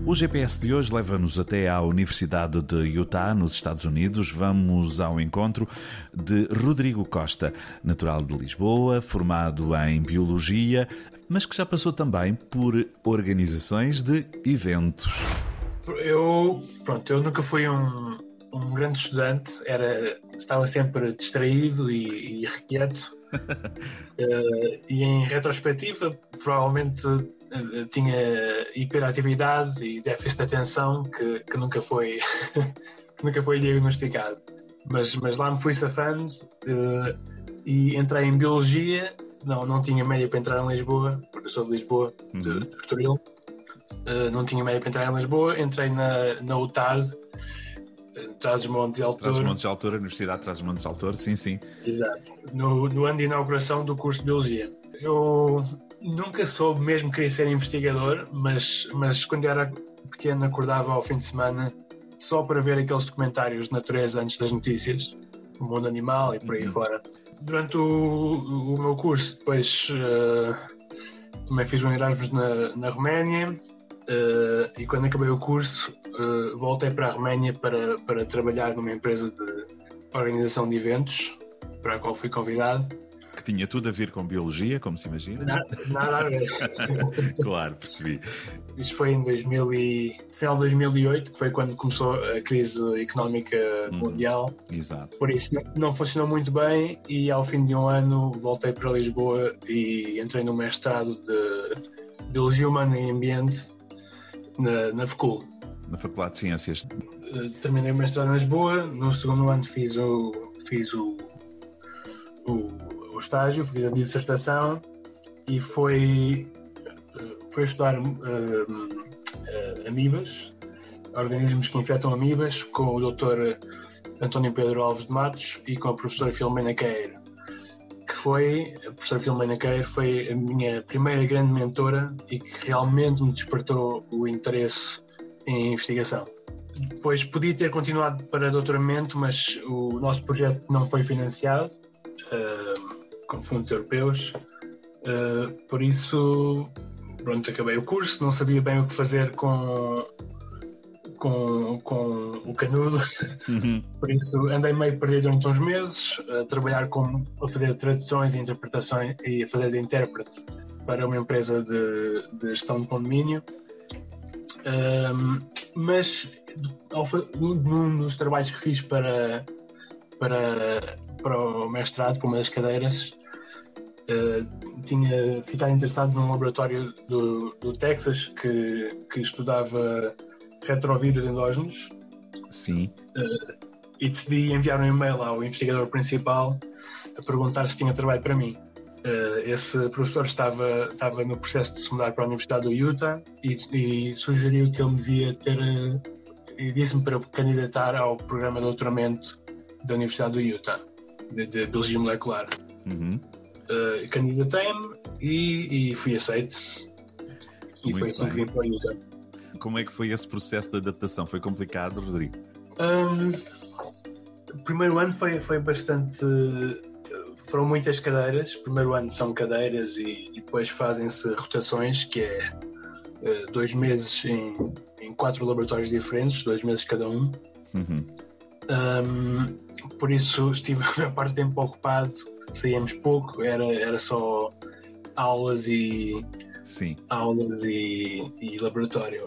O GPS de hoje leva-nos até à Universidade de Utah, nos Estados Unidos. Vamos ao encontro de Rodrigo Costa, natural de Lisboa, formado em Biologia, mas que já passou também por organizações de eventos. Eu nunca fui um grande estudante, estava sempre distraído e irrequieto. E em retrospectiva, provavelmente tinha hiperatividade e déficit de atenção que nunca foi diagnosticado. Mas lá me fui safando e entrei em Biologia. Não tinha média para entrar em Lisboa, porque eu sou de Lisboa, de Estoril. Não tinha média para entrar em Lisboa, entrei na UTAD, Trás-os-Montes e Altor. Trás-os-Montes de Altor, Universidade de Trás-os-Montes de Altor, sim. Exato. No ano de inauguração do curso de Biologia. Eu nunca soube mesmo querer ser investigador, mas quando eu era pequeno acordava ao fim de semana só para ver aqueles documentários de natureza antes das notícias, o mundo animal e por aí fora. Durante o meu curso, depois também fiz um Erasmus na Roménia. E quando acabei o curso voltei para a Roménia para trabalhar numa empresa de organização de eventos para a qual fui convidado. Que tinha tudo a ver com biologia, como se imagina? Nada a ver. Claro, percebi. Isto foi em final de 2008, que foi quando começou a crise económica mundial. Exato. Por isso não funcionou muito bem e ao fim de um ano voltei para Lisboa e entrei no mestrado de Biologia Humana e Ambiente na FCUL. Na Faculdade de Ciências. Terminei o mestrado em Lisboa, no segundo ano fiz o estágio, fiz a dissertação e foi estudar amibas, organismos que infectam amibas, com o Dr. António Pedro Alves de Matos e com a professora Filomena Queiro. A professora Filomena Queiro foi a minha primeira grande mentora e que realmente me despertou o interesse em investigação. Depois podia ter continuado para doutoramento, mas o nosso projeto não foi financiado com fundos europeus. Por isso, acabei o curso, não sabia bem o que fazer com o canudo. Por isso andei meio perdido durante uns meses a trabalhar a fazer traduções e interpretações e a fazer de intérprete para uma empresa de gestão de condomínio. Mas num dos trabalhos que fiz para o mestrado, para uma das cadeiras, tinha ficado interessado num laboratório do Texas que estudava retrovírus endógenos. Sim. E decidi enviar um e-mail ao investigador principal a perguntar se tinha trabalho para mim. Esse professor estava no processo de se mudar para a Universidade do Utah e sugeriu que ele me devia ter e disse-me para candidatar ao programa de doutoramento da Universidade do Utah de Biologia Molecular. Candidatei-me e fui aceito. E foi assim que vim para o Utah. Como é que foi esse processo de adaptação? Foi complicado, Rodrigo? O primeiro ano foi bastante... Foram muitas cadeiras. O primeiro ano são cadeiras e depois fazem-se rotações, que é 2 meses em 4 laboratórios diferentes, 2 meses cada um. Por isso estive a maior parte do tempo ocupado, saíamos pouco, era só aulas e... Sim. Aulas e laboratório.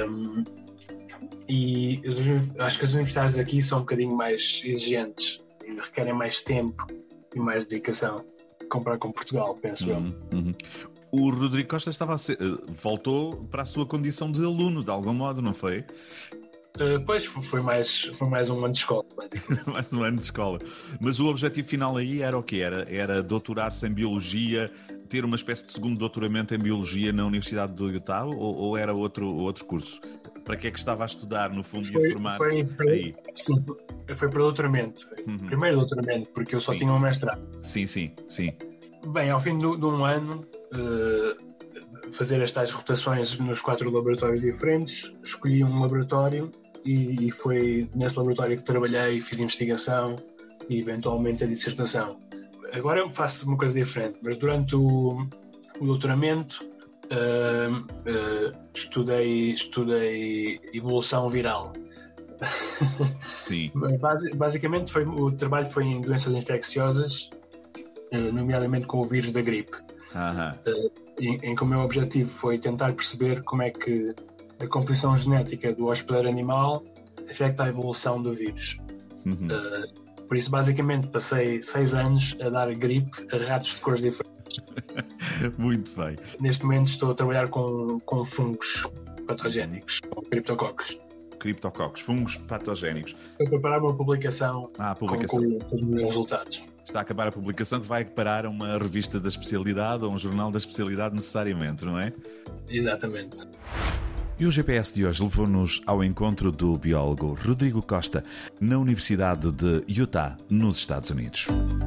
E acho que as universidades aqui são um bocadinho mais exigentes e requerem mais tempo e mais dedicação comparar com Portugal, penso eu. O Rodrigo Costa voltou para a sua condição de aluno, de algum modo, não foi? Pois, foi mais um ano de escola. Mais um ano de escola. Mas o objetivo final aí era o quê? Era doutorar-se em Biologia, ter uma espécie de segundo doutoramento em Biologia na Universidade do Utah, ou era outro curso? Para que é que estava a estudar, no fundo, e a formar-se aí? Sim, foi para doutoramento. Primeiro doutoramento, porque eu só tinha um mestrado. Sim. Bem, ao fim de um ano, fazer estas rotações nos 4 laboratórios diferentes, escolhi um laboratório e foi nesse laboratório que trabalhei, fiz investigação e eventualmente a dissertação. Agora eu faço uma coisa diferente, mas durante o doutoramento Estudei evolução viral. Sim. Basicamente o trabalho foi em doenças infecciosas, nomeadamente com o vírus da gripe. Em que o meu objetivo foi tentar perceber como é que a composição genética do hospedeiro animal afeta a evolução do vírus. Por isso, basicamente, passei 6 anos a dar gripe a ratos de cores diferentes. Muito bem. Neste momento estou a trabalhar com fungos patogénicos, com criptococcus. Fungos patogénicos. Estou a preparar uma publicação, com os meus resultados. Está a acabar a publicação que vai parar a uma revista da especialidade ou um jornal da especialidade necessariamente, não é? Exatamente. E o GPS de hoje levou-nos ao encontro do biólogo Rodrigo Costa, na Universidade de Utah, nos Estados Unidos.